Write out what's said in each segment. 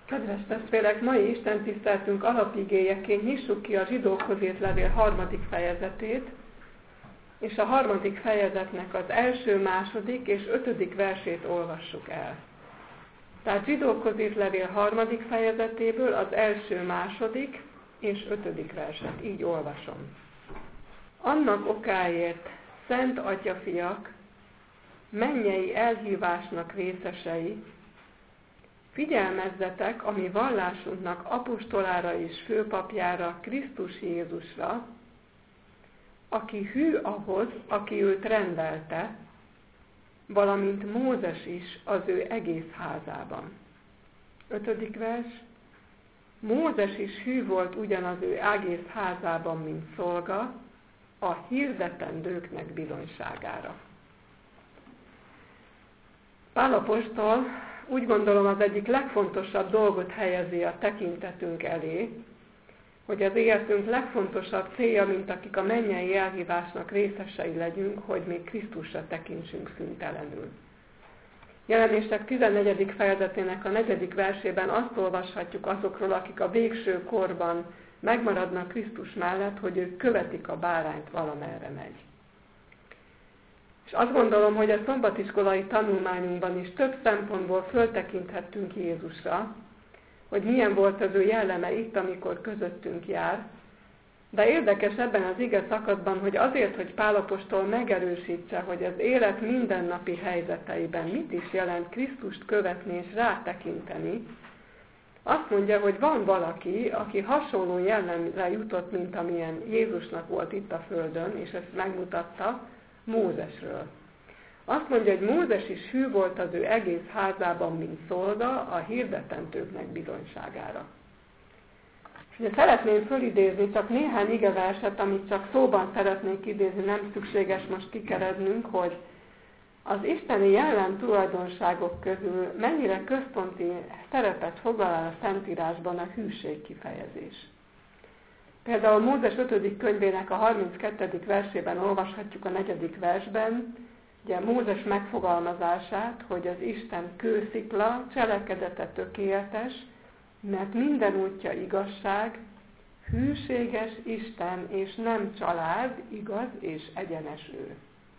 Kedves testvérek, mai Isten tiszteltünk alapigéjeként nyissuk ki a Zsidókhoz írt levél 3. fejezetét, és a 3. fejezetnek az 1., 2. és 5. versét olvassuk el. Tehát Zsidókhoz írt levél 3. fejezetéből az 1., 2. és 5. verset. Így olvasom. Annak okáért, szent atyafiak, mennyei elhívásnak részesei, figyelmezzetek a mi vallásunknak apostolára és főpapjára, Krisztus Jézusra, aki hű ahhoz, aki őt rendelte, valamint Mózes is az ő egész házában. 5. vers. Mózes is hű volt ugyanaz ő egész házában, mint szolga, a hirdetendőknek bizonyságára. Pál apostol úgy gondolom az egyik legfontosabb dolgot helyezi a tekintetünk elé, hogy az életünk legfontosabb célja, mint akik a mennyei elhívásnak részesei legyünk, hogy még Krisztusra tekintsünk szüntelenül. Jelenések 14. fejezetének a 4. versében azt olvashatjuk azokról, akik a végső korban megmaradnak Krisztus mellett, hogy ők követik a bárányt, valamerre megy. És azt gondolom, hogy a szombatiskolai tanulmányunkban is több szempontból föltekinthettünk Jézusra, hogy milyen volt az ő jelleme itt, amikor közöttünk jár. De érdekes ebben az ige szakaszban, hogy azért, hogy Pál apostol megerősítse, hogy az élet mindennapi helyzeteiben mit is jelent Krisztust követni és rátekinteni, azt mondja, hogy van valaki, aki hasonló jellemre jutott, mint amilyen Jézusnak volt itt a földön, és ezt megmutatta Mózesről. Azt mondja, hogy Mózes is hű volt az ő egész házában, mint szolga, a hirdetendőknek bizonyságára. És ugye szeretném fölidézni csak néhány igeverset, amit csak szóban szeretnék idézni, nem szükséges most kikerednünk, hogy az isteni jellem tulajdonságok közül mennyire központi szerepet foglal el a Szentírásban a hűség kifejezés. Például Mózes 5. könyvének a 32. versében olvashatjuk a 4. versben, ugye Mózes megfogalmazását, hogy az Isten kőszikla, cselekedete tökéletes, mert minden útja igazság, hűséges Isten és nem család, igaz és egyenes ő.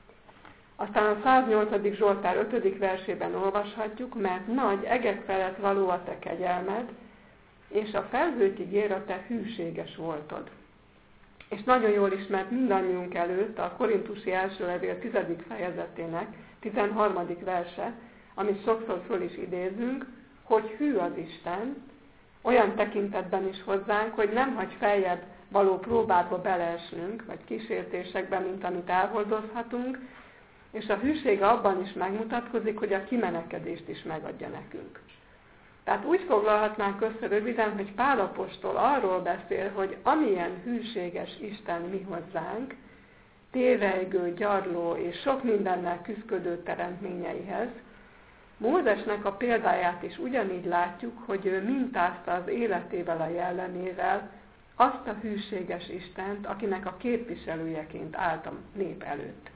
Aztán a 108. Zsoltár 5. versében olvashatjuk, mert nagy egek felett való a te kegyelmed, és a felhőkig ér a te hűséges voltod. És nagyon jól ismert mindannyiunk előtt a Korintusi első levél 10. fejezetének 13. verse, amit sokszor föl is idézünk, hogy hű az Isten, olyan tekintetben is hozzánk, hogy nem hagy feljebb való próbába beleesnünk, vagy kísértésekbe, mint amit elhordozhatunk, és a hűsége abban is megmutatkozik, hogy a kimenekedést is megadja nekünk. Tehát úgy foglalhatnánk össze röviden, hogy Pál apostol arról beszél, hogy amilyen hűséges Isten mi hozzánk, tévejgő, gyarló és sok mindennel küszködő teremtményeihez, Mózesnek a példáját is ugyanígy látjuk, hogy ő mintázta az életével, a jellemével azt a hűséges Istent, akinek a képviselőjeként állt a nép előtt.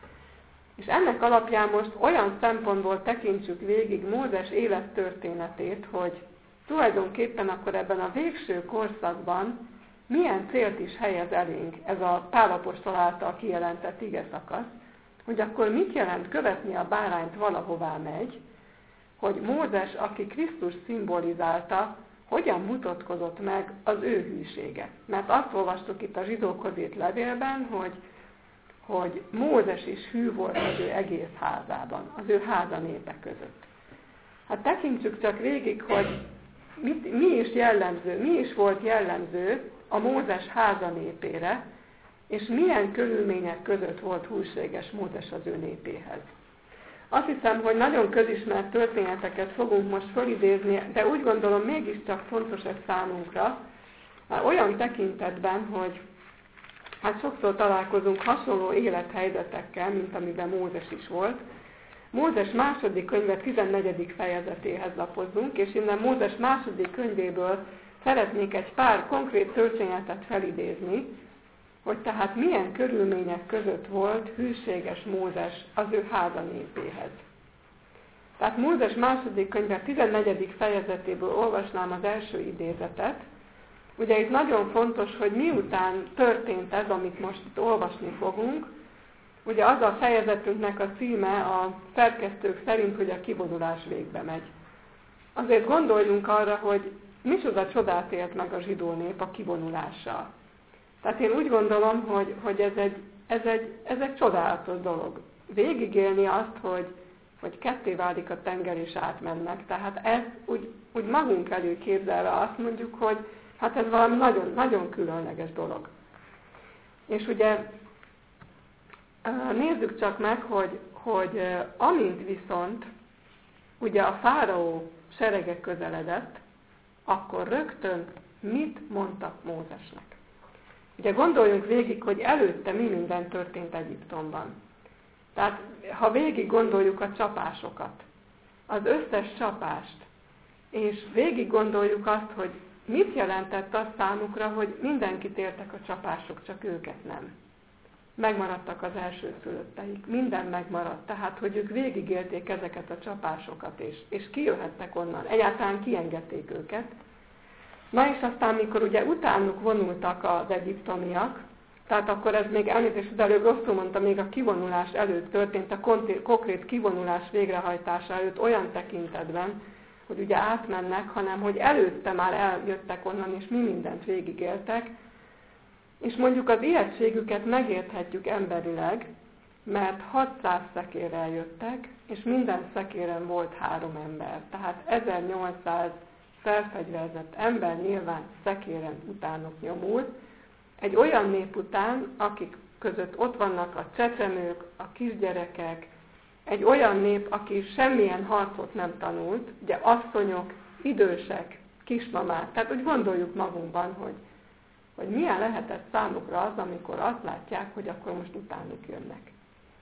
És ennek alapján most olyan szempontból tekintsük végig Mózes élettörténetét, hogy tulajdonképpen akkor ebben a végső korszakban milyen célt is helyez elénk ez a Pál apostol által kijelentett igeszakasz, hogy akkor mit jelent követni a bárányt valahová megy, hogy Mózes, aki Krisztus szimbolizálta, hogyan mutatkozott meg az ő hűsége. Mert azt olvastuk itt a Zsidókhoz írt levélben, hogy Mózes is hű volt az ő egész házában, az ő háza népe között. Hát tekintsük csak végig, hogy mi is jellemző, mi is volt jellemző a Mózes háza népére, és milyen körülmények között volt hűséges Mózes az ő népéhez. Azt hiszem, hogy nagyon közismert történeteket fogunk most fölidézni, de úgy gondolom mégiscsak fontos ez számunkra, olyan tekintetben, hogy hát sokszor találkozunk hasonló élethelyzetekkel, mint amiben Mózes is volt. Mózes második könyve 14. fejezetéhez lapozzunk, és innen Mózes második könyvéből szeretnék egy pár konkrét történetet felidézni, hogy tehát milyen körülmények között volt hűséges Mózes az ő háza népéhez. Tehát Mózes második könyve 14. fejezetéből olvasnám az első idézetet. Ugye itt nagyon fontos, hogy miután történt ez, amit most itt olvasni fogunk, ugye az a fejezetünknek a címe a szerkesztők szerint, hogy a kivonulás végbe megy. Azért gondoljunk arra, hogy micsoda csodát élt meg a zsidó nép a kivonulással. Tehát én úgy gondolom, hogy ez egy csodálatos dolog. Végigélni azt, hogy ketté válik a tenger és átmennek. Tehát ez úgy magunk elő képzelve azt mondjuk, hogy hát ez valami nagyon, nagyon különleges dolog. És ugye nézzük csak meg, hogy amint viszont ugye a fáraó serege közeledett, akkor rögtön mit mondtak Mózesnek? Ugye gondoljunk végig, hogy előtte mi minden történt Egyiptomban. Tehát ha végig gondoljuk a csapásokat, az összes csapást, és végig gondoljuk azt, hogy mit jelentett az számukra, hogy mindenkit értek a csapások, csak őket nem. Megmaradtak az elsőszülötteik, minden megmaradt, tehát hogy ők végigélték ezeket a csapásokat, és kijöhettek onnan, egyáltalán kiengedték őket. Na és aztán, mikor ugye utánuk vonultak az egyiptomiak, tehát akkor ez még elnézést, de előbb rosszul mondta, még a kivonulás előtt történt, a konkrét kivonulás végrehajtása előtt olyan tekintetben, hogy ugye átmennek, hanem hogy előtte már eljöttek onnan, és mi mindent végigéltek, és mondjuk az ijegységüket megérthetjük emberileg, mert 600 szekérrel jöttek, és minden szekéren volt 3 ember. Tehát 1800 felfegyverzett ember nyilván szekéren utánok nyomult, egy olyan nép után, akik között ott vannak a csecsemők, a kisgyerekek, egy olyan nép, aki semmilyen harcot nem tanult, ugye asszonyok, idősek, kismamák, tehát úgy gondoljuk magunkban, hogy milyen lehetett számukra az, amikor azt látják, hogy akkor most utánuk jönnek.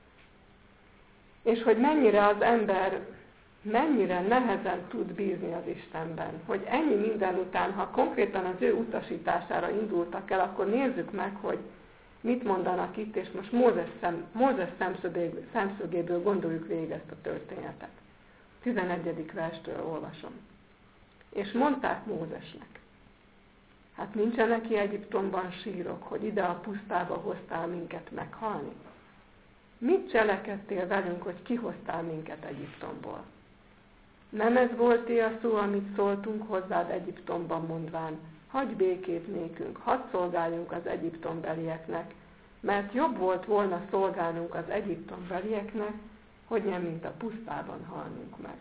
És hogy mennyire az ember, mennyire nehezen tud bízni az Istenben, hogy ennyi minden után, ha konkrétan az ő utasítására indultak el, akkor nézzük meg, hogy mit mondanak itt, és most Mózes szemszögéből gondoljuk végig ezt a történetet. 11. verstől olvasom. És mondták Mózesnek, hát nincsen neki Egyiptomban sírok, hogy ide a pusztába hoztál minket meghalni? Mit cselekedtél velünk, hogy kihoztál minket Egyiptomból? Nem ez volt a szó, amit szóltunk hozzád Egyiptomban mondván, hagyj békét nékünk, hadd szolgáljunk az egyiptombelieknek, mert jobb volt volna szolgálnunk az egyiptombelieknek, hogy nem mint a pusztában halnunk meg.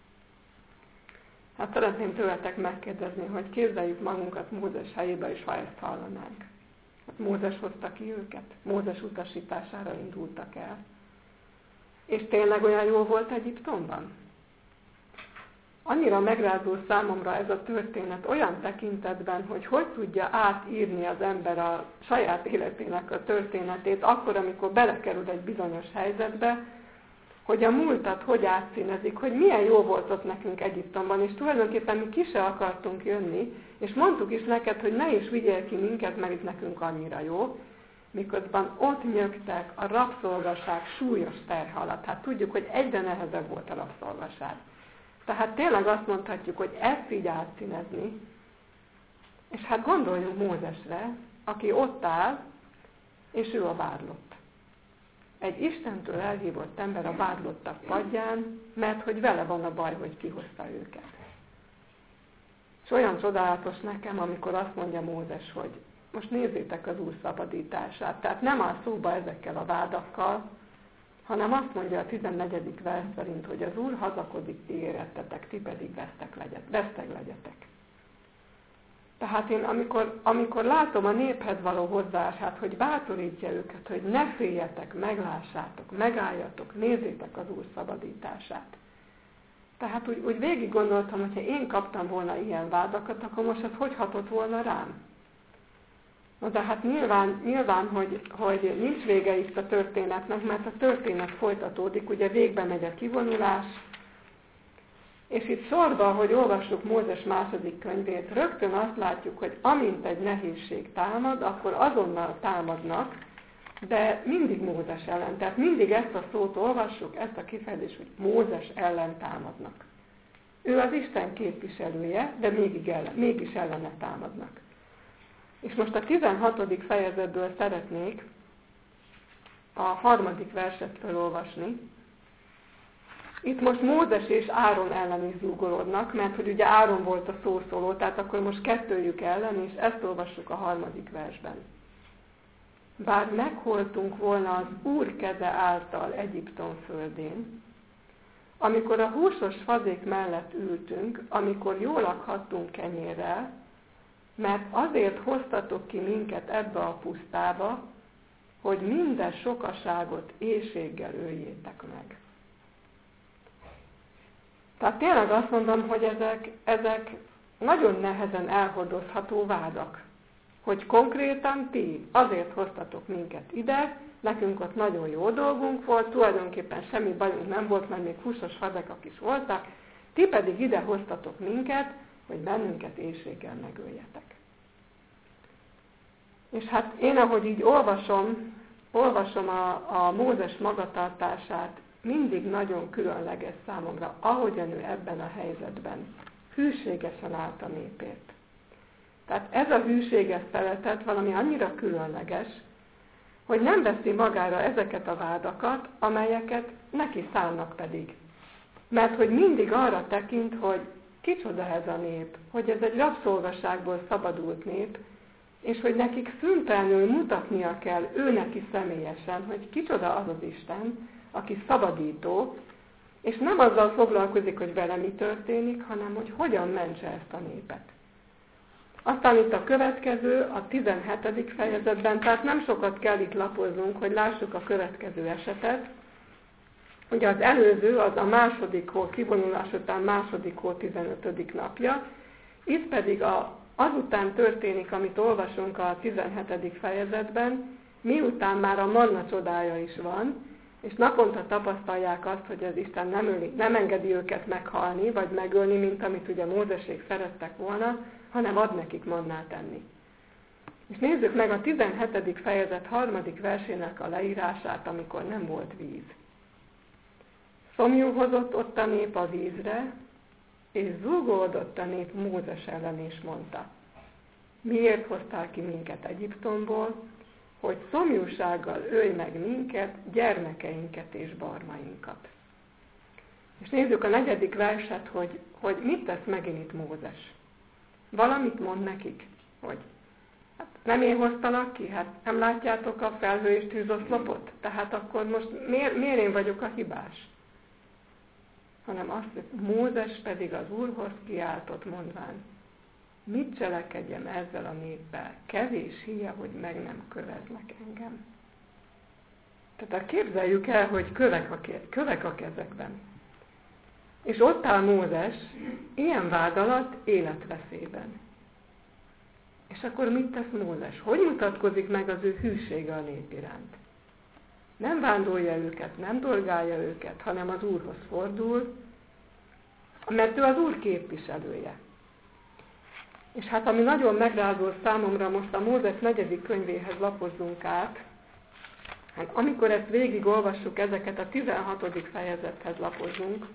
Hát szeretném tőletek megkérdezni, hogy képzeljük magunkat Mózes helyébe is, ha ezt hallanánk. Hát Mózes hozta ki őket, Mózes utasítására indultak el. És tényleg olyan jó volt Egyiptomban? Annyira megrázó számomra ez a történet olyan tekintetben, hogy tudja átírni az ember a saját életének a történetét, akkor, amikor belekerül egy bizonyos helyzetbe, hogy a múltat hogy átszínezik, hogy milyen jó volt ott nekünk Egyiptomban, és tulajdonképpen mi ki se akartunk jönni, és mondtuk is neked, hogy ne is vigyél ki minket, mert itt nekünk annyira jó, miközben ott nyögtek a rabszolgaság súlyos terhe alatt. Hát tudjuk, hogy egyre nehezebb volt a rabszolgaság. Tehát tényleg azt mondhatjuk, hogy ezt így átszínezni, és hát gondoljunk Mózesre, aki ott áll, és ő a vádlott. Egy Istentől elhívott ember a vádlottak padján, mert hogy vele van a baj, hogy kihozta őket. És olyan csodálatos nekem, amikor azt mondja Mózes, hogy most nézzétek az Úr szabadítását. Tehát nem áll szóba ezekkel a vádakkal, hanem azt mondja a 14. vers szerint, hogy az Úr hazakodik, ti érettetek, ti pedig veszteg legyetek. Tehát én amikor látom a néphez való hozzáását, hogy bátorítja őket, hogy ne féljetek, meglássátok, megálljatok, nézzétek az Úr szabadítását. Tehát úgy végig gondoltam, hogyha én kaptam volna ilyen vádakat, akkor most ez hogy hatott volna rám? Na de hát nyilván hogy nincs vége itt a történetnek, mert a történet folytatódik, ugye végbe megy a kivonulás, és itt sorban, hogy olvassuk Mózes második könyvét, rögtön azt látjuk, hogy amint egy nehézség támad, akkor azonnal támadnak de mindig Mózes ellen. Tehát mindig ezt a szót olvassuk, ezt a kifejezést, hogy Mózes ellen támadnak. Ő az Isten képviselője, de mégis ellene támadnak. És most a 16. fejezetből szeretnék a 3. verset felolvasni. Itt most Mózes és Áron ellen is zúgolódnak, mert hogy ugye Áron volt a szószóló, tehát akkor most kettőjük ellen, és ezt olvassuk a 3. versben. Bár megholtunk volna az Úr keze által Egyiptom földén, amikor a húsos fazék mellett ültünk, amikor jól lakhattunk kenyérrel, mert azért hoztatok ki minket ebbe a pusztába, hogy minden sokaságot éhséggel öljétek meg. Tehát tényleg azt mondom, hogy ezek nagyon nehezen elhordozható vádak. Hogy konkrétan ti azért hoztatok minket ide, nekünk ott nagyon jó dolgunk volt, tulajdonképpen semmi bajunk nem volt, mert még húsos fazekak is voltak, ti pedig ide hoztatok minket, hogy bennünket éhséggel megöljetek. És hát én, ahogy így olvasom a Mózes magatartását, mindig nagyon különleges számomra, ahogyan ő ebben a helyzetben hűségesen állt a népért. Tehát ez a hűséges szeretet valami annyira különleges, hogy nem veszi magára ezeket a vádakat, amelyeket neki szánnak pedig. Mert hogy mindig arra tekint, hogy kicsoda ez a nép, hogy ez egy rabszolgaságból szabadult nép, és hogy nekik szüntelenül mutatnia kell ő neki személyesen, hogy kicsoda az az Isten, aki szabadító, és nem azzal foglalkozik, hogy vele mi történik, hanem hogy hogyan mentse ezt a népet. Aztán itt a következő, a 17. fejezetben, tehát nem sokat kell itt lapoznunk, hogy lássuk a következő esetet. Ugye az előző, az a második hó, kivonulás után második hó 15. napja, itt pedig azután történik, amit olvasunk a 17. fejezetben, miután már a manna csodája is van, és naponta tapasztalják azt, hogy az Isten nem engedi őket meghalni, vagy megölni, mint amit ugye Mózesék szerettek volna, hanem ad nekik mannát enni. És nézzük meg a 17. fejezet 3. versének a leírását, amikor nem volt víz. Szomjú hozott ott a nép a vízre, és zúgódott a nép Mózes ellen, és mondta: miért hoztál ki minket Egyiptomból, hogy szomjúsággal ölj meg minket, gyermekeinket és barmainkat. És nézzük a 4. verset, hogy mit tesz megint itt Mózes. Valamit mond nekik, hogy hát nem én hoztalak ki, hát nem látjátok a felhő és tűzoszlopot, tehát akkor most miért én vagyok a hibás? Hanem azt, hogy Mózes pedig az Úrhoz kiáltott mondván: mit cselekedjem ezzel a néppel? Kevés híja, hogy meg nem köveznek engem. Tehát képzeljük el, hogy kövek a kezekben. És ott áll Mózes ilyen vád alatt életveszélyben. És akkor mit tesz Mózes? Hogy mutatkozik meg az ő hűsége a nép iránt? Nem vándorolja őket, nem dorgálja őket, hanem az Úrhoz fordul, mert ő az Úr képviselője. És hát ami nagyon megrázó számomra, most a Mózes 4. könyvéhez lapozzunk át, hát amikor ezt végigolvassuk, ezeket a 16. fejezethez lapozzunk,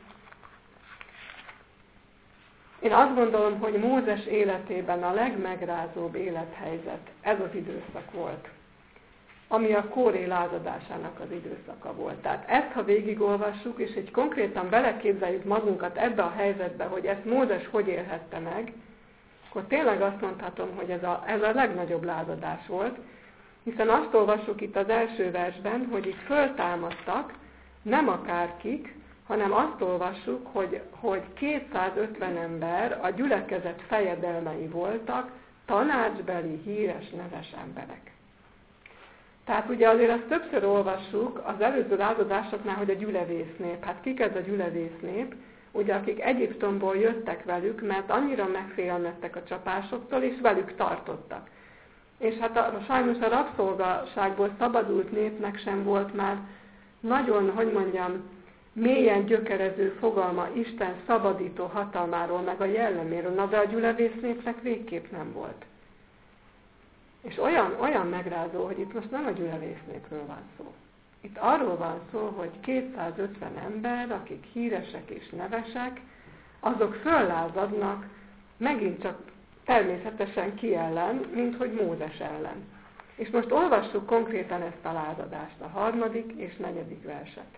én azt gondolom, hogy Mózes életében a legmegrázóbb élethelyzet ez az időszak volt, ami a Kóré lázadásának az időszaka volt. Tehát ezt, ha végigolvassuk, és így konkrétan beleképzeljük magunkat ebbe a helyzetbe, hogy ezt Mózes hogy élhette meg, akkor tényleg azt mondhatom, hogy ez a legnagyobb lázadás volt, hiszen azt olvassuk itt az első versben, hogy itt föltámadtak, nem akárkik, hanem azt olvassuk, hogy 250 ember, a gyülekezet fejedelmei voltak, tanácsbeli, híres, neves emberek. Tehát ugye azért azt többször olvassuk az előző lázadásoknál, hogy a gyülevész-nép. Hát kik ez a gyülevész-nép? Ugye akik Egyiptomból jöttek velük, mert annyira megfélemlettek a csapásoktól, és velük tartottak. És hát sajnos a rabszolgaságból szabadult népnek sem volt már nagyon, mélyen gyökerező fogalma Isten szabadító hatalmáról, meg a jelleméről, de a gyülevész népnek végképp nem volt. És olyan megrázó, hogy itt most nem a gyüleésznőkről van szó. Itt arról van szó, hogy 250 ember, akik híresek és nevesek, azok föllázadnak megint csak természetesen ki ellen, mint hogy Mózes ellen. És most olvassuk konkrétan ezt a lázadást, a 3. és 4. verset.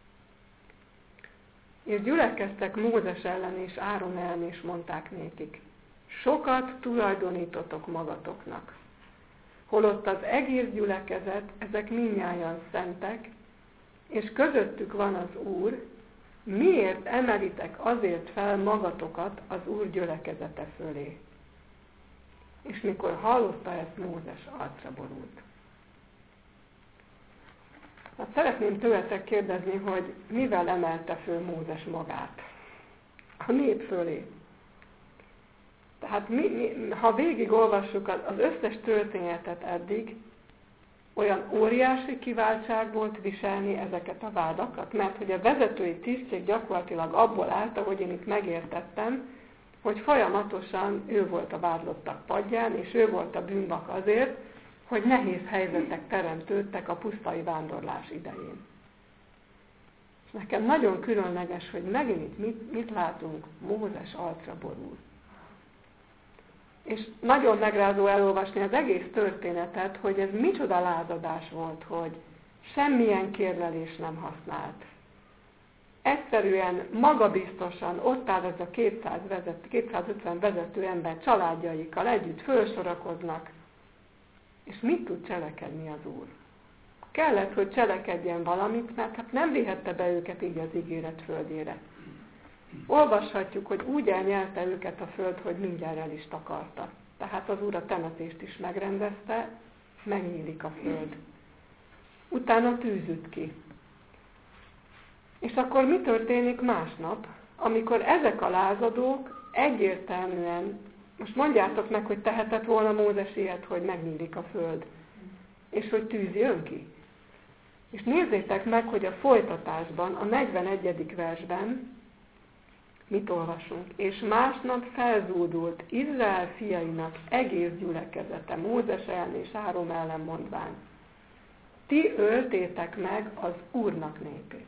És gyülekeztek Mózes ellen és Áron ellen, és mondták nékik: sokat tulajdonítotok magatoknak, holott az egész gyülekezet, ezek mindnyájan szentek, és közöttük van az Úr, miért emelitek azért fel magatokat az Úr gyülekezete fölé? És mikor hallotta ezt, Mózes arcra borult. Hát szeretném tőletek kérdezni, hogy mivel emelte föl Mózes magát a nép fölé. Tehát ha végigolvassuk az összes történetet eddig, olyan óriási kiváltság volt viselni ezeket a vádakat, mert hogy a vezetői tisztség gyakorlatilag abból állt, ahogy én itt megértettem, hogy folyamatosan ő volt a vádlottak padján, és ő volt a bűnbak azért, hogy nehéz helyzetek teremtődtek a pusztai vándorlás idején. És nekem nagyon különleges, hogy megint mit látunk, Mózes arcra borul. És nagyon megrázó elolvasni az egész történetet, hogy ez micsoda lázadás volt, hogy semmilyen kérlelés nem használt. Egyszerűen, magabiztosan ott áll ez a 250 vezető ember családjaikkal együtt fölsorakoznak. És mit tud cselekedni az Úr? Kellett, hogy cselekedjen valamit, mert hát nem vihette be őket így az ígéret földjére. Olvashatjuk, hogy úgy elnyelte őket a föld, hogy mindjárt el is takarta. Tehát az Úr a temetést is megrendezte, megnyílik a föld. Utána tűzüt ki. És akkor mi történik másnap, amikor ezek a lázadók egyértelműen, most mondjátok meg, hogy tehetett volna Mózes ilyet, hogy megnyílik a föld, és hogy tűz jön ki. És nézzétek meg, hogy a folytatásban, a 41. versben mit olvasunk. És másnap felzúdult Izrael fiainak egész gyülekezete, Mózes ellen és Áron ellen mondván: ti öltétek meg az Úrnak népét.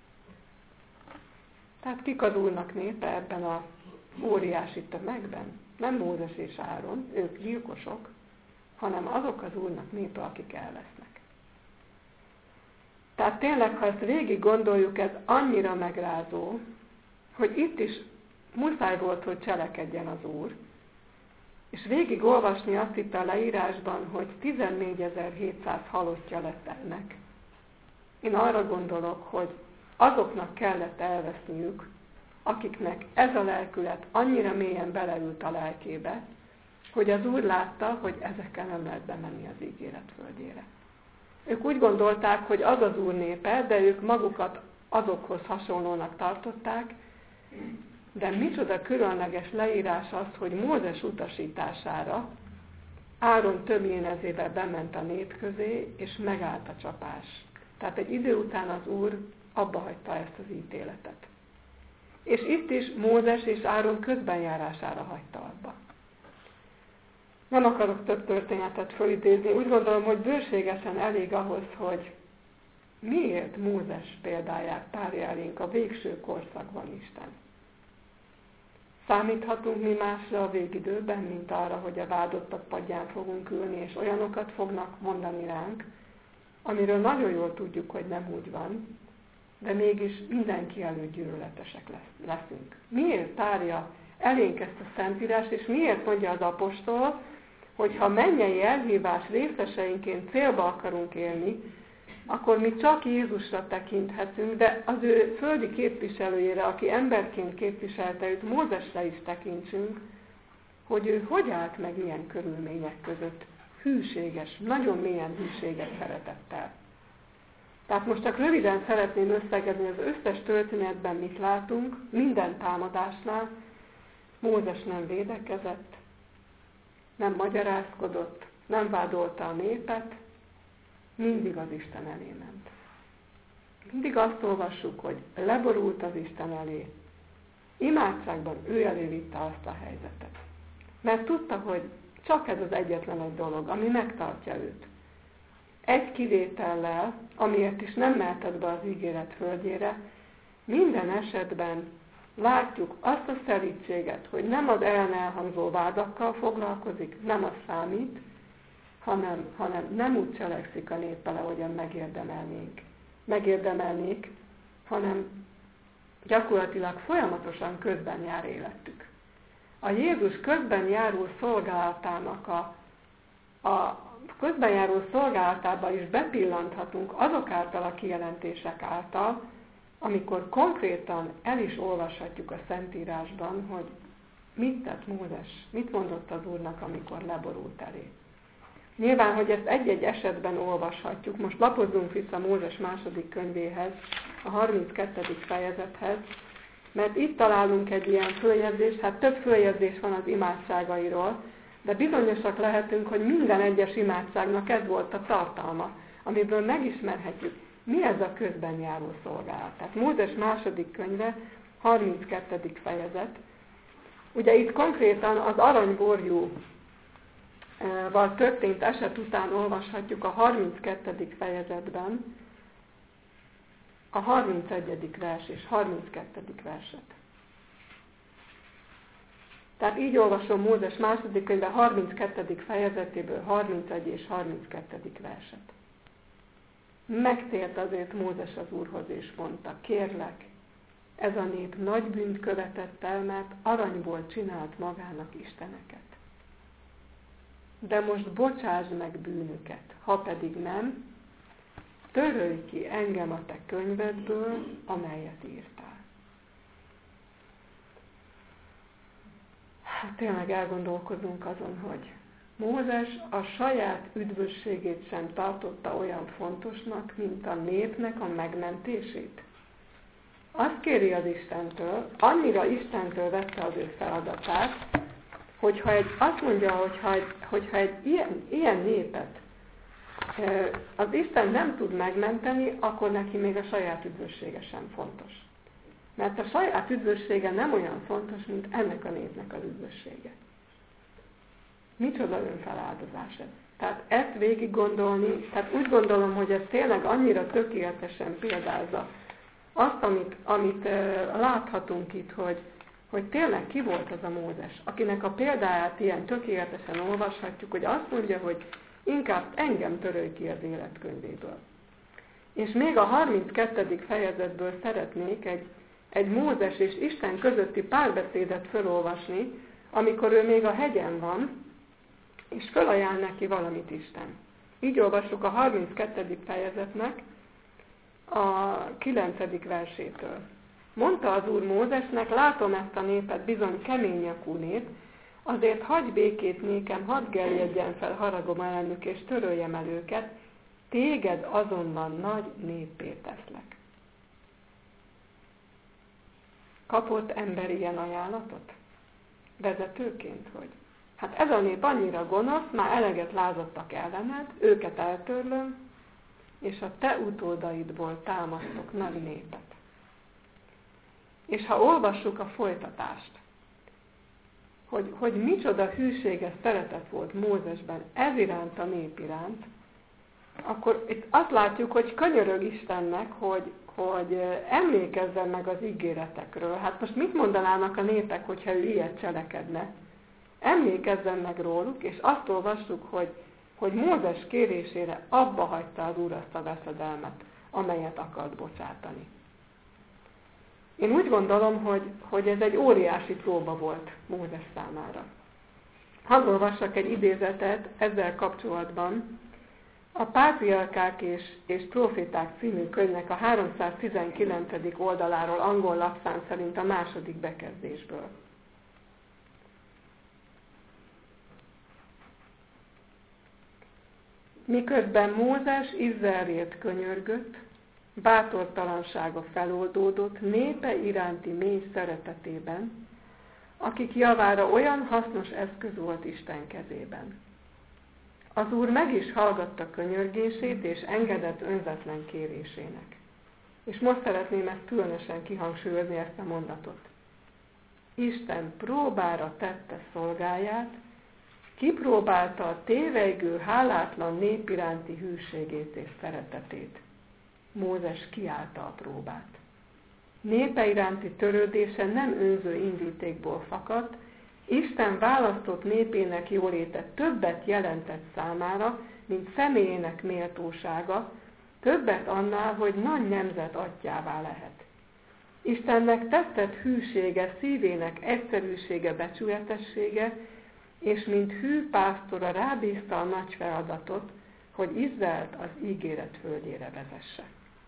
Tehát kik az Úrnak népe ebben az óriási tömegben? Nem Mózes és Áron, ők gyilkosok, hanem azok az Úrnak népe, akik elvesznek. Tehát tényleg, ha ezt végig gondoljuk, ez annyira megrázó, hogy itt is muszáj volt, hogy cselekedjen az Úr, és végig olvasni azt itt a leírásban, hogy 14.700 halottja lett ennek. Én arra gondolok, hogy azoknak kellett elveszniük, akiknek ez a lelkület annyira mélyen beleült a lelkébe, hogy az Úr látta, hogy ezekkel nem lehet bemenni az ígéret földjére. Ők úgy gondolták, hogy az az Úr népe, de ők magukat azokhoz hasonlónak tartották, de micsoda különleges leírás az, hogy Mózes utasítására Áron tömjénezével bement a nép közé, és megállt a csapás. Tehát egy idő után az Úr abba hagyta ezt az ítéletet. És itt is Mózes és Áron közbenjárására hagyta abba. Nem akarok több történetet fölidézni, úgy gondolom, hogy bőségesen elég ahhoz, hogy miért Mózes példáját tárja elénk a végső korszakban Isten. Számíthatunk mi másra a végidőben, mint arra, hogy a vádottak padján fogunk ülni, és olyanokat fognak mondani ránk, amiről nagyon jól tudjuk, hogy nem úgy van, de mégis mindenki előtt gyűlöletesek leszünk. Miért tárja elénk ezt a Szentírás, és miért mondja az apostol, hogy ha mennyei elhívás részeseinként célba akarunk élni, akkor mi csak Jézusra tekinthetünk, de az ő földi képviselőjére, aki emberként képviselte őt, Mózesre is tekintsünk, hogy ő hogy állt meg ilyen körülmények között, hűséges, nagyon mélyen hűséges szeretettel. Tehát most csak röviden szeretném összegezni az összes történetben, mit látunk, minden támadásnál. Mózes nem védekezett, nem magyarázkodott, nem vádolta a népet, mindig az Isten elé ment. Mindig azt olvassuk, hogy leborult az Isten elé. Imádságban ő elé vitte azt a helyzetet. Mert tudta, hogy Csak ez az egyetlen egy dolog, ami megtartja őt. Egy kivétellel, amiért is nem mehetett be az ígéret földjére, minden esetben látjuk azt a szelídséget, hogy nem az elhangzó vádakkal foglalkozik, nem az számít, hanem nem úgy cselekszik a néppel, ahogyan megérdemelnék, hanem gyakorlatilag folyamatosan közben jár életük. A Jézus közben járó szolgálatának a közben járó szolgálatába is bepillanthatunk azok által a kijelentések által, amikor konkrétan el is olvashatjuk a Szentírásban, hogy mit tett Mózes, mit mondott az Úrnak, amikor leborult elé. Nyilván, hogy ezt egy-egy esetben olvashatjuk. Most lapozzunk vissza Mózes második könyvéhez, a 32. fejezethez, mert itt találunk egy ilyen följegyzést, hát több följegyzés van az imádságairól, de bizonyosak lehetünk, hogy minden egyes imádságnak ez volt a tartalma, amiből megismerhetjük, mi ez a közben járó szolgálat. Tehát Mózes második könyve, 32. fejezet. Ugye itt konkrétan az aranyborjúval történt eset után olvashatjuk a 32. fejezetben a 31. vers és 32. verset. Tehát így olvasom Mózes második könyve 32. fejezetéből 31 és 32. verset. Megtért azért Mózes az Úrhoz, és mondta, kérlek, ez a nép nagy bűnt követett el, mert aranyból csinált magának isteneket. De most bocsásd meg bűnüket, ha pedig nem, törölj ki engem a te könyvedből, amelyet írtál. Hát tényleg elgondolkozunk azon, hogy Mózes a saját üdvösségét sem tartotta olyan fontosnak, mint a népnek a megmentését. Azt kéri az Istentől, annyira Istentől vette az ő feladatát, azt mondja, hogyha egy ilyen népet az Isten nem tud megmenteni, akkor neki még a saját üdvössége sem fontos. Mert a saját üdvössége nem olyan fontos, mint ennek a népnek az üdvössége. Micsoda önfeláldozás ez. Tehát ezt végig gondolni, tehát úgy gondolom, hogy ez tényleg annyira tökéletesen példázza azt, amit láthatunk itt, hogy tényleg ki volt az a Mózes, akinek a példáját ilyen tökéletesen olvashatjuk, hogy azt mondja, hogy inkább engem törölj ki az életkönyvéből. És még a 32. fejezetből szeretnék egy Mózes és Isten közötti párbeszédet felolvasni, amikor ő még a hegyen van, és felajánl neki valamit Isten. Így olvassuk a 32. fejezetnek a 9. versétől. Mondta az Úr Mózesnek, látom ezt a népet, bizony kemény nyakú nép, azért hagyj békét nékem, hadd gerjedjen fel haragom ellenük, és töröljem el őket, téged azonban nagy néppé teszlek. Kapott ember ilyen ajánlatot? Vezetőként, hogy hát ez a nép annyira gonosz, már eleget lázadtak ellened, őket eltörlöm, és a te utódaidból támasztok nagy népet. És ha olvassuk a folytatást, hogy micsoda hűséges szeretet volt Mózesben ez iránt a nép iránt, akkor itt azt látjuk, hogy könyörög Istennek, hogy emlékezzen meg az ígéretekről. Hát most mit mondanának a népek, hogyha ő ilyet cselekedne? Emlékezzen meg róluk, és azt olvassuk, hogy Mózes kérésére abba hagyta az Úr azt a veszedelmet, amelyet akart bocsátani. Én úgy gondolom, hogy ez egy óriási próba volt Mózes számára. Hadd olvassak egy idézetet ezzel kapcsolatban. A Pátriárkák és Proféták című könyvnek a 319. oldaláról angol lapszám szerint a második bekezdésből. Miközben Mózes Izraelért könyörgött, bátortalansága feloldódott népe iránti mély szeretetében, akik javára olyan hasznos eszköz volt Isten kezében. Az Úr meg is hallgatta könyörgését, és engedett önzetlen kérésének. És most szeretném ezt különösen kihangsúlyozni, ezt a mondatot. Isten próbára tette szolgáját, kipróbálta a tévejgő, hálátlan nép iránti hűségét és szeretetét. Mózes kiállta a próbát. Népe iránti törődése nem önző indítékból fakadt, Isten választott népének jóléte többet jelentett számára, mint személyének méltósága, többet annál, hogy nagy nemzet atyjává lehet. Istennek tetszett hűsége, szívének egyszerűsége, becsületessége, és mint hű pásztora rábízta a nagy feladatot, hogy Izraelt az ígéret földjére vezesse.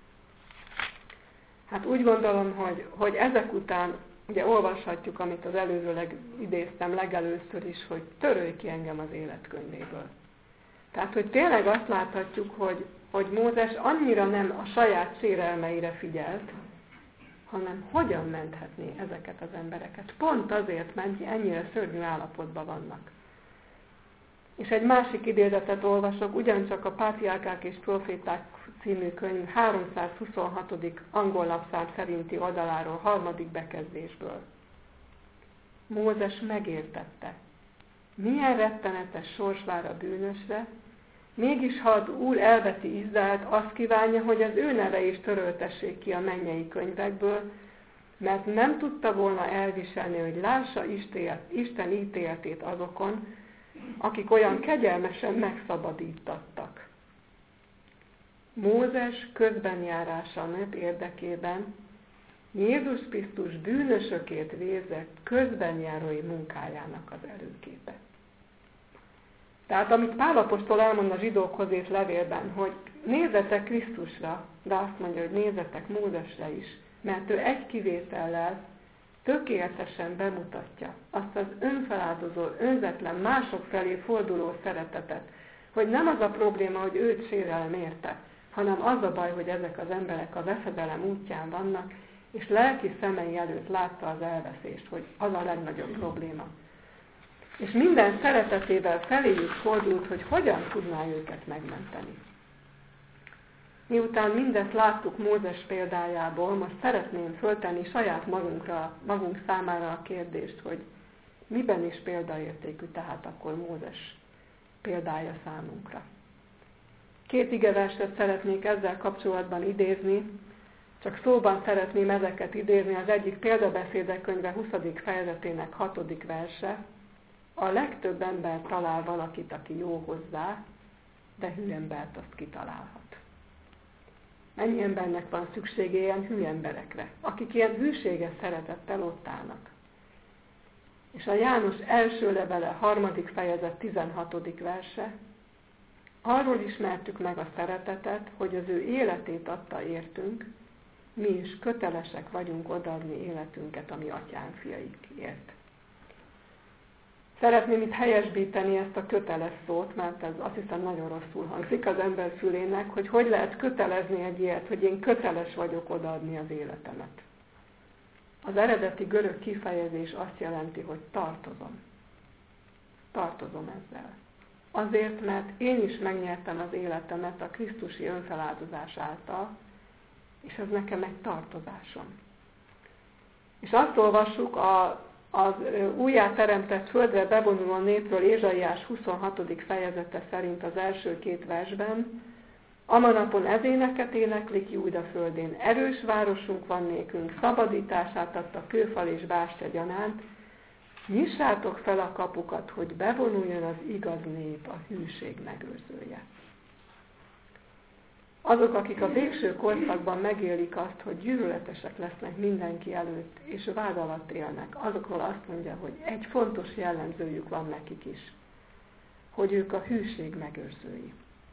Hát úgy gondolom, hogy ezek után ugye olvashatjuk, amit az előzőleg idéztem legelőször is, hogy törölj ki engem az életkönyvéből. Tehát, hogy tényleg azt láthatjuk, hogy Mózes annyira nem a saját sérelmeire figyelt, hanem hogyan menthetné ezeket az embereket. Pont azért, mert ennyire szörnyű állapotban vannak. És egy másik idézetet olvasok, ugyancsak a Pátriárkák és Proféták című könyv 326. angol lapszám szerinti oldaláról, 3. bekezdésből. Mózes megértette, milyen rettenetes sors vár a bűnösre, mégis ha az Úr elveti Izraelt, azt kívánja, hogy az ő neve is töröltessék ki a mennyei könyvekből, mert nem tudta volna elviselni, hogy lássa Isten ítéletét azokon, akik olyan kegyelmesen megszabadítattak. Mózes közbenjárása a nép érdekében Jézus Krisztus bűnösökért vérzett közbenjárói munkájának az előképe. Tehát amit Pál apostol elmond a zsidókhoz írt levélben, hogy nézzetek Krisztusra, de azt mondja, hogy nézzetek Mózesre is, mert ő egy kivétellel tökéletesen bemutatja azt az önfeláldozó, önzetlen, mások felé forduló szeretetet, hogy nem az a probléma, hogy őt sérelem érte, hanem az a baj, hogy ezek az emberek a veszedelem útján vannak, és lelki szemei előtt látta az elveszést, hogy az a legnagyobb probléma. És minden szeretetével feléjük fordult, hogy hogyan tudná őket megmenteni. Miután mindezt láttuk Mózes példájából, most szeretném föltenni saját magunk számára a kérdést, hogy miben is példaértékű tehát akkor Mózes példája számunkra. 2 igeverset szeretnék ezzel kapcsolatban idézni, csak szóban szeretném ezeket idézni, az egyik Példabeszédek könyve 20. fejezetének 6. verse. A legtöbb ember talál valakit, aki jó hozzá, de hű embert azt kitalálhat. Mennyi embernek van szüksége ilyen hű emberekre, akik ilyen hűséges szeretettel ott állnak. És a János első levele 3. fejezet 16. verse, arról ismertük meg a szeretetet, hogy az ő életét adta értünk, mi is kötelesek vagyunk odaadni életünket a mi atyánk fiaikért. Szeretném itt helyesbíteni ezt a köteles szót, mert ez azt hiszem nagyon rosszul hangzik az ember fülének, hogy lehet kötelezni egy ilyet, hogy én köteles vagyok odaadni az életemet. Az eredeti görög kifejezés azt jelenti, hogy tartozom. Tartozom ezzel. Azért, mert én is megnyertem az életemet a krisztusi önfeláldozás által, és ez nekem egy tartozásom. És azt olvassuk az újjáteremtett földre bevonuló népről Ézsaiás 26. fejezete szerint az első 2 versben, a napon ez éneket éneklik Júda földén, erős városunk van nékünk, szabadítását adta kőfal és bástya gyanánt, nyissátok fel a kapukat, hogy bevonuljon az igaz nép, a hűség megőrzője. Azok, akik a végső korszakban megélik azt, hogy gyűlöletesek lesznek mindenki előtt, és vád alatt élnek, azokról azt mondja, hogy egy fontos jellemzőjük van nekik is, hogy ők a hűség megőrzői.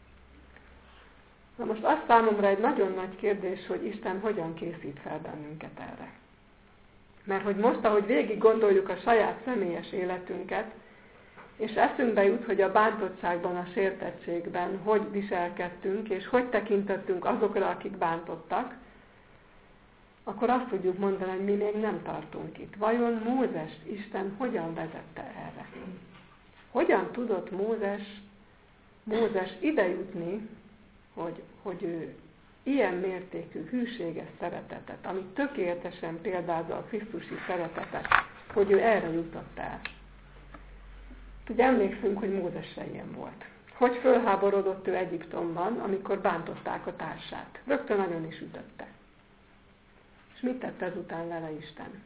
Na most az számomra egy nagyon nagy kérdés, hogy Isten hogyan készít fel bennünket erre. Mert hogy most, ahogy végig gondoljuk a saját személyes életünket, és eszünkbe jut, hogy a bántottságban, a sértettségben hogy viselkedtünk, és hogy tekintettünk azokra, akik bántottak, akkor azt tudjuk mondani, hogy mi még nem tartunk itt. Vajon Mózes Isten hogyan vezette erre? Hogyan tudott Mózes ide jutni, hogy ő ilyen mértékű hűséges szeretetet, amit tökéletesen példázza a krisztusi szeretetet, hogy ő erre jutott el? Ugye emlékszünk, hogy Mózesre ilyen volt. Hogy fölháborodott ő Egyiptomban, amikor bántották a társát. Rögtön nagyon is ütötte. És mit tett ezután vele Isten?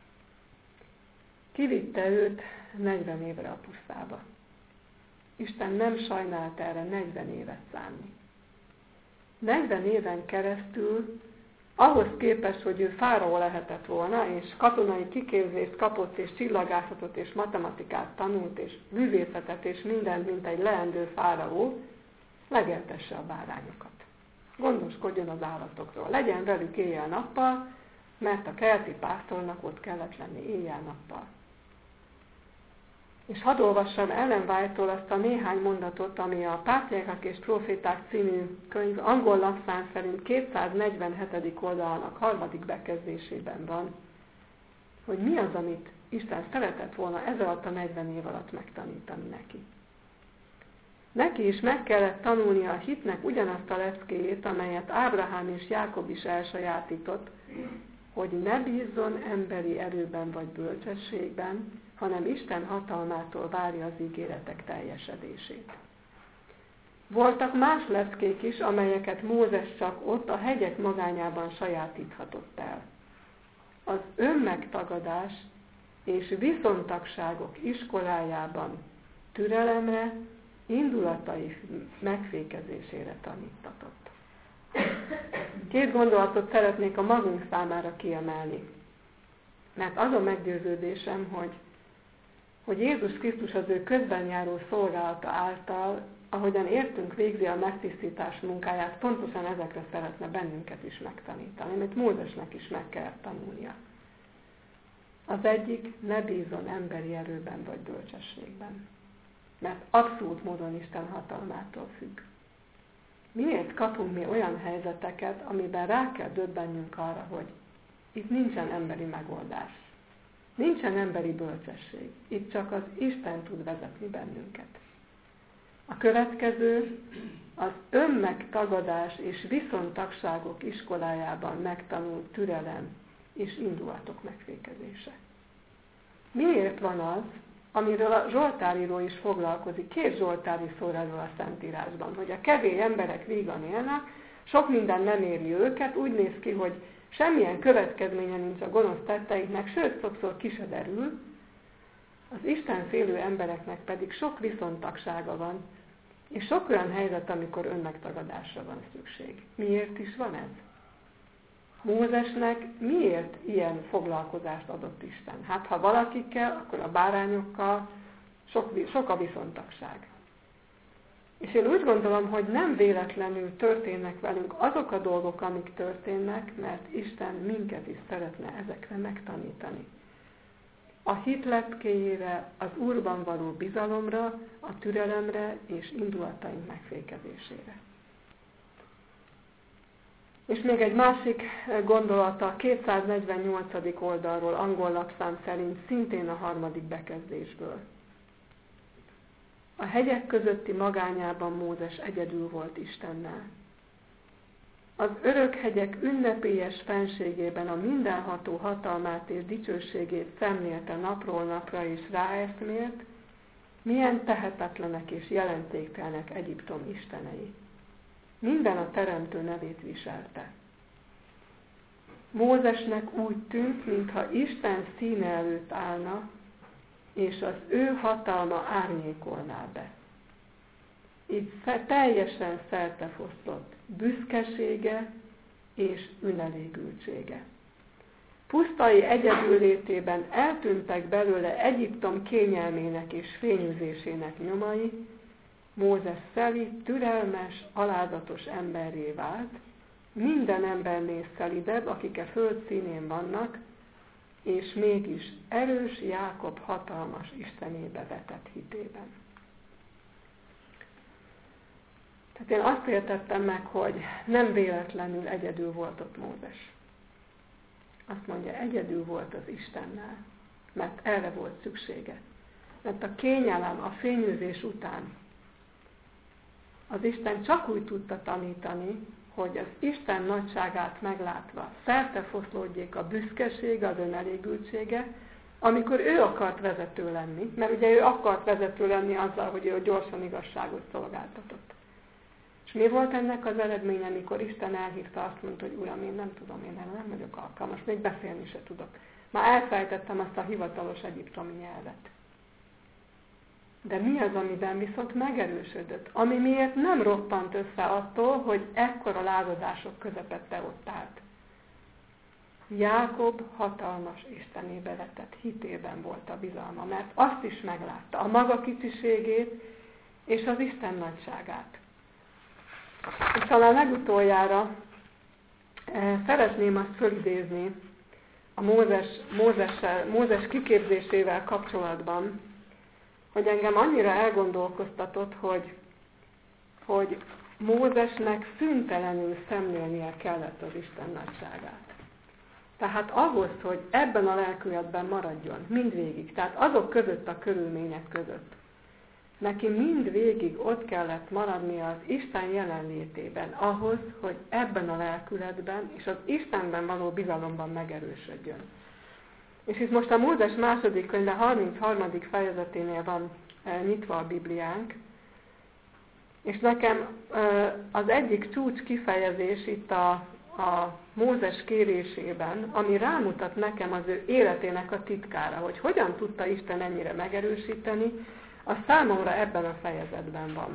Kivitte őt 40 évre a pusztába. Isten nem sajnált erre 40 évet szánni. 40 éven keresztül ahhoz képest, hogy ő fáraó lehetett volna, és katonai kiképzést kapott, és csillagászatot, és matematikát tanult, és művészetet, és mindent, mint egy leendő fáraó, legeltesse a bárányokat. Gondoskodjon az állatokról. Legyen velük éjjel-nappal, mert a kelti pásztornak ott kellett lenni éjjel-nappal. És hadd olvassam Ellen White-tól azt a néhány mondatot, ami a Pátriárkák és Proféták című könyv angol lapszám szerint 247. oldalának 3. bekezdésében van, hogy mi az, amit Isten szeretett volna ez alatt a 40 év alatt megtanítani neki. Neki is meg kellett tanulnia a hitnek ugyanazt a leckéjét, amelyet Ábrahám és Jákob is elsajátított, hogy ne bízzon emberi erőben vagy bölcsességben, hanem Isten hatalmától várja az ígéretek teljesedését. Voltak más leckék is, amelyeket Mózes csak ott a hegyek magányában sajátíthatott el. Az önmegtagadás és viszontagságok iskolájában türelemre, indulatai megfékezésére tanítatott. 2 gondolatot szeretnék a magunk számára kiemelni. Mert az a meggyőződésem, hogy Jézus Krisztus az ő közben járó szolgálata által, ahogyan értünk, végzi a megtisztítás munkáját, pontosan ezekre szeretne bennünket is megtanítani, amit Mózesnek is meg kellett tanulnia. Az egyik, ne bízzon emberi erőben vagy bölcsességben, mert abszolút módon Isten hatalmától függ. Miért kapunk mi olyan helyzeteket, amiben rá kell döbbennünk arra, hogy itt nincsen emberi megoldás, nincsen emberi bölcsesség, itt csak az Isten tud vezetni bennünket. A következő az önmegtagadás és viszontagságok iskolájában megtanult türelem és indulatok megfékezése. Miért van az, amiről a Zsoltáríró is foglalkozik, 2 Zsoltári szól erről a Szentírásban, hogy a kevély emberek vígan élnek, sok minden nem éri őket, úgy néz ki, hogy semmilyen következménye nincs a gonosz tetteiknek, sőt, sokszor ki se derül, az Isten félő embereknek pedig sok viszontagsága van, és sok olyan helyzet, amikor önmegtagadásra van szükség. Miért is van ez? Mózesnek miért ilyen foglalkozást adott Isten? Hát, ha valakikkel, akkor a bárányokkal sok a viszontagság. És én úgy gondolom, hogy nem véletlenül történnek velünk azok a dolgok, amik történnek, mert Isten minket is szeretne ezekre megtanítani. A hit leckéjére, az Úrban való bizalomra, a türelemre és indulataink megfékezésére. És még egy másik gondolata a 248. oldalról, angol lapszám szerint, szintén a 3. bekezdésből. A hegyek közötti magányában Mózes egyedül volt Istennel. Az örök hegyek ünnepélyes fenségében a mindenható hatalmát és dicsőségét szemlélte napról napra és ráeszmélt, milyen tehetetlenek és jelentéktelenek Egyiptom istenei. Minden a Teremtő nevét viselte. Mózesnek úgy tűnt, mintha Isten színe előtt állna, és az ő hatalma árnyékolná be. Így teljesen szertefoszlott büszkesége és önelégültsége. Pusztai egyedüllétében eltűntek belőle Egyiptom kényelmének és fényűzésének nyomai, Mózes szelíd, türelmes, alázatos emberré vált, minden embernél szelidebb, akik a föld színén vannak, és mégis erős Jákob hatalmas Istenébe vetett hitében. Tehát én azt értettem meg, hogy nem véletlenül egyedül volt ott Mózes. Azt mondja, egyedül volt az Istennel, mert erre volt szüksége. Mert a kényelem, a fényűzés után az Isten csak úgy tudta tanítani, hogy az Isten nagyságát meglátva szertefoszlódjék a büszkeség, az önelégültsége, amikor ő akart vezető lenni, mert ugye ő akart vezető lenni azzal, hogy ő gyorsan igazságot szolgáltatott. És mi volt ennek az eredménye, amikor Isten elhívta, azt mondta, hogy Uram, én nem tudom, én nem vagyok alkalmas, még beszélni se tudok. Már elfelejtettem azt a hivatalos egyiptomi nyelvet. De mi az, amiben viszont megerősödött? Ami miért nem roppant össze attól, hogy ekkora lázadások közepette ott állt. Jákob hatalmas Istenébe vetett hitében volt a bizalma, mert azt is meglátta, a maga kicsiségét és az Isten nagyságát. És talán legutoljára szeretném azt fölidézni a Mózes kiképzésével kapcsolatban, hogy engem annyira elgondolkoztatott, hogy Mózesnek szüntelenül szemlélnie kellett az Isten nagyságát. Tehát ahhoz, hogy ebben a lelkületben maradjon, mindvégig, tehát azok között a körülmények között, neki mindvégig ott kellett maradnia az Isten jelenlétében, ahhoz, hogy ebben a lelkületben és az Istenben való bizalomban megerősödjön. És itt most a Mózes második könyve 33. fejezeténél van nyitva a Bibliánk, és nekem az egyik csúcs kifejezés itt a Mózes kérésében, ami rámutat nekem az ő életének a titkára, hogy hogyan tudta Isten ennyire megerősíteni, a számomra ebben a fejezetben van.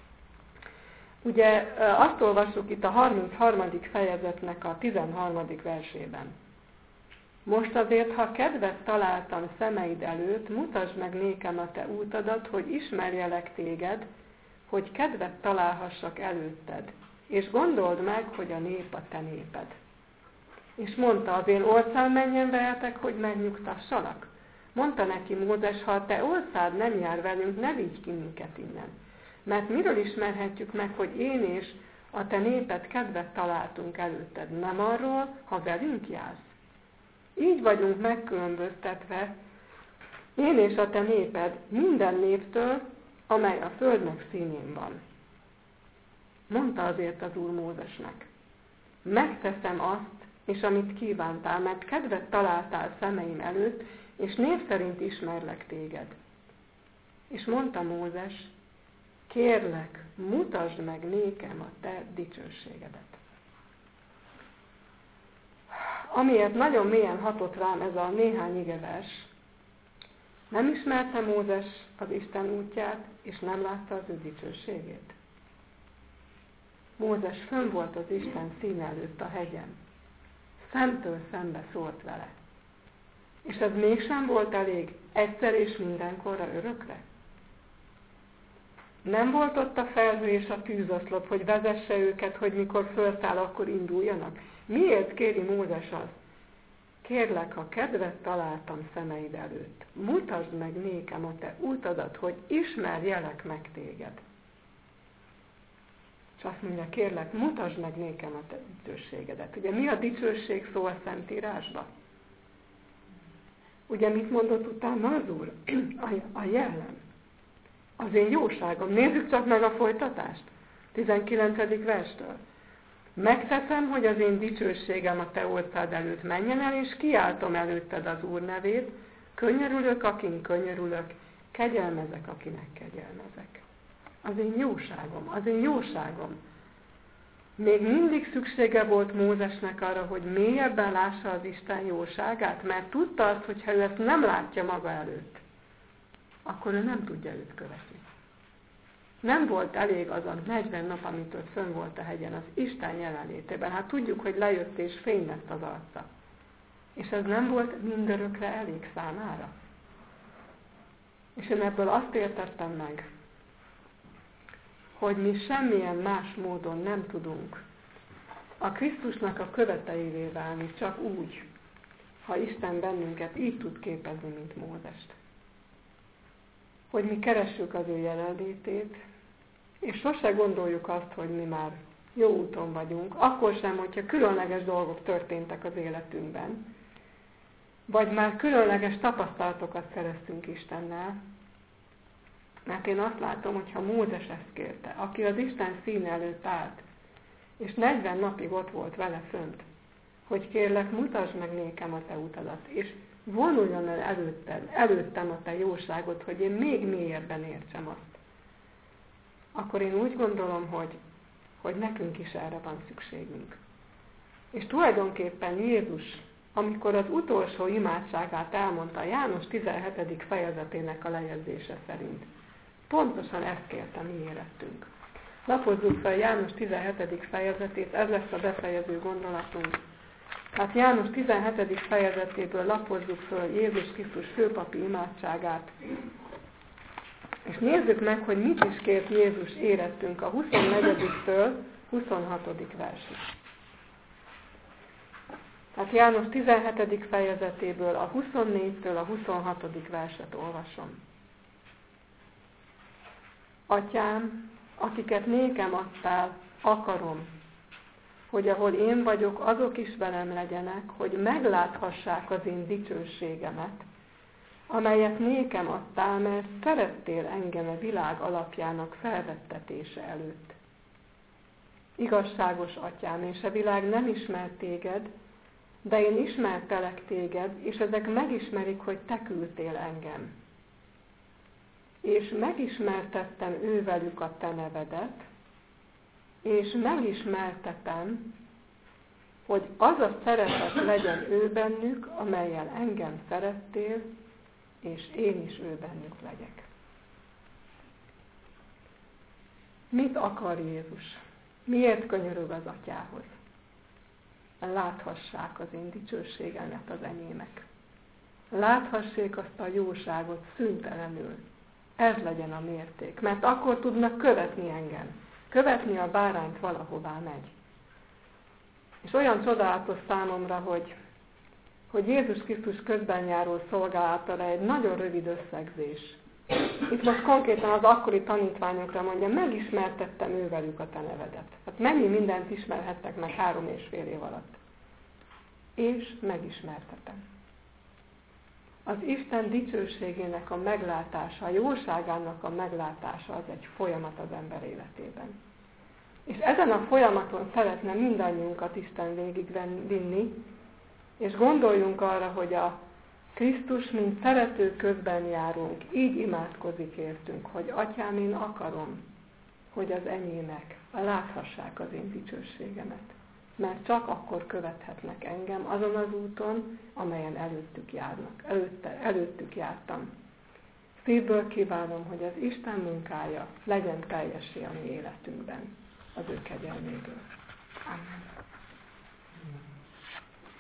Ugye azt olvassuk itt a 33. fejezetnek a 13. versében. Most azért, ha kedvet találtam szemeid előtt, mutasd meg nékem a te útadat, hogy ismerjelek téged, hogy kedvet találhassak előtted, és gondold meg, hogy a nép a te néped. És mondta, az én orszám menjen veletek, hogy megnyugtassalak. Mondta neki Mózes, ha a te orszád nem jár velünk, ne vigy ki minket innen. Mert miről ismerhetjük meg, hogy én és a te néped kedvet találtunk előtted, nem arról, ha velünk jársz. Így vagyunk megkülönböztetve, én és a te néped minden néptől, amely a földnek színén van. Mondta azért az Úr Mózesnek, megteszem azt, és amit kívántál, mert kedvet találtál szemeim előtt, és név szerint ismerlek téged. És mondta Mózes, kérlek, mutasd meg nékem a te dicsőségedet. Amiért nagyon mélyen hatott rám ez a néhány igevers, nem ismerte Mózes az Isten útját, és nem látta az ő dicsőségét. Mózes fönn volt az Isten színe előtt a hegyen. Szemtől szembe szólt vele. És ez mégsem volt elég egyszer és mindenkorra örökre? Nem volt ott a felhő és a tűzoszlop, hogy vezesse őket, hogy mikor fölszáll, akkor induljanak? Miért kéri Mózes azt? Kérlek, ha kedvet találtam szemeid előtt, mutasd meg nékem a te útadat, hogy ismerjelek meg téged. És azt mondja, kérlek, mutasd meg nékem a te dicsőségedet. Ugye mi a dicsőség szó a Szentírásban? Ugye mit mondott utána az Úr? A jellem. Az én jóságom. Nézzük csak meg a folytatást. 19. verstől. Megteszem, hogy az én dicsőségem a te orszád előtt menjen el, és kiáltom előtted az Úr nevét, könyörülök, akin könyörülök, kegyelmezek, akinek kegyelmezek. Az én jóságom, az én jóságom. Még mindig szüksége volt Mózesnek arra, hogy mélyebben lássa az Isten jóságát, mert tudta azt, hogy ha ő ezt nem látja maga előtt, akkor ő nem tudja őt követni. Nem volt elég az a 40 nap, amit ott fönn volt a hegyen, az Isten jelenlétében. Hát tudjuk, hogy lejött és fény lett az arca. És ez nem volt mindörökre elég számára. És én ebből azt értettem meg, hogy mi semmilyen más módon nem tudunk a Krisztusnak a követeivé válni, csak úgy, ha Isten bennünket így tud képezni, mint Mózest. Hogy mi keressük az ő jelenlétét, és sose gondoljuk azt, hogy mi már jó úton vagyunk, akkor sem, hogyha különleges dolgok történtek az életünkben, vagy már különleges tapasztalatokat szereztünk Istennel, mert én azt látom, hogy ha Mózes ezt kérte, aki az Isten színe előtt állt, és 40 napig ott volt vele fönt, hogy kérlek, mutasd meg nékem a te utadat, és vonuljon el előttem a te jóságod, hogy én még mélyebben értsem azt. Akkor én úgy gondolom, hogy nekünk is erre van szükségünk. És tulajdonképpen Jézus, amikor az utolsó imádságát elmondta János 17. fejezetének a lejegyzése szerint, pontosan ezt kérte mi érettünk. Lapozzuk fel János 17. fejezetét, ez lesz a befejező gondolatunk. Hát János 17. fejezetéből lapozzuk föl Jézus Krisztus főpapi imádságát, és nézzük meg, hogy mit is kért Jézus érettünk a 24-től 26. versig. Tehát János 17. fejezetéből a 24-től a 26. verset olvasom. Atyám, akiket nékem adtál, akarom, hogy ahol én vagyok, azok is velem legyenek, hogy megláthassák az én dicsőségemet, amelyet nékem adtál, mert szerettél engem a világ alapjának felvettetése előtt. Igazságos atyám, és a világ nem ismer téged, de én ismertelek téged, és ezek megismerik, hogy te küldtél engem. És megismertettem ővelük a te nevedet, és megismertetem, hogy az a szeretet legyen ő bennük, amellyel engem szerettél, és én is ő bennük legyek. Mit akar Jézus? Miért könyörög az atyához? Láthassák az én dicsőségemet az enyémek. Láthassék azt a jóságot szüntelenül. Ez legyen a mérték, mert akkor tudnak követni engem. Követni a bárányt valahová megy. És olyan csodálatos számomra, hogy Jézus Krisztus közben járó szolgálatára egy nagyon rövid összegzés. Itt most konkrétan az akkori tanítványokra mondja, megismertettem ővelük a te nevedet. Hát mennyi mindent ismerhettek meg 3,5 év alatt. És megismertetem. Az Isten dicsőségének a meglátása, a jóságának a meglátása az egy folyamat az ember életében. És ezen a folyamaton szeretne mindannyiunkat Isten végigvinni, és gondoljunk arra, hogy a Krisztus, mint szerető közben járunk, így imádkozik értünk, hogy Atyám, én akarom, hogy az enyémek láthassák az én dicsőségemet. Mert csak akkor követhetnek engem azon az úton, amelyen előttük jártam. Szívből kívánom, hogy az Isten munkája legyen teljessé a mi életünkben, az ő kegyelméből. Amen.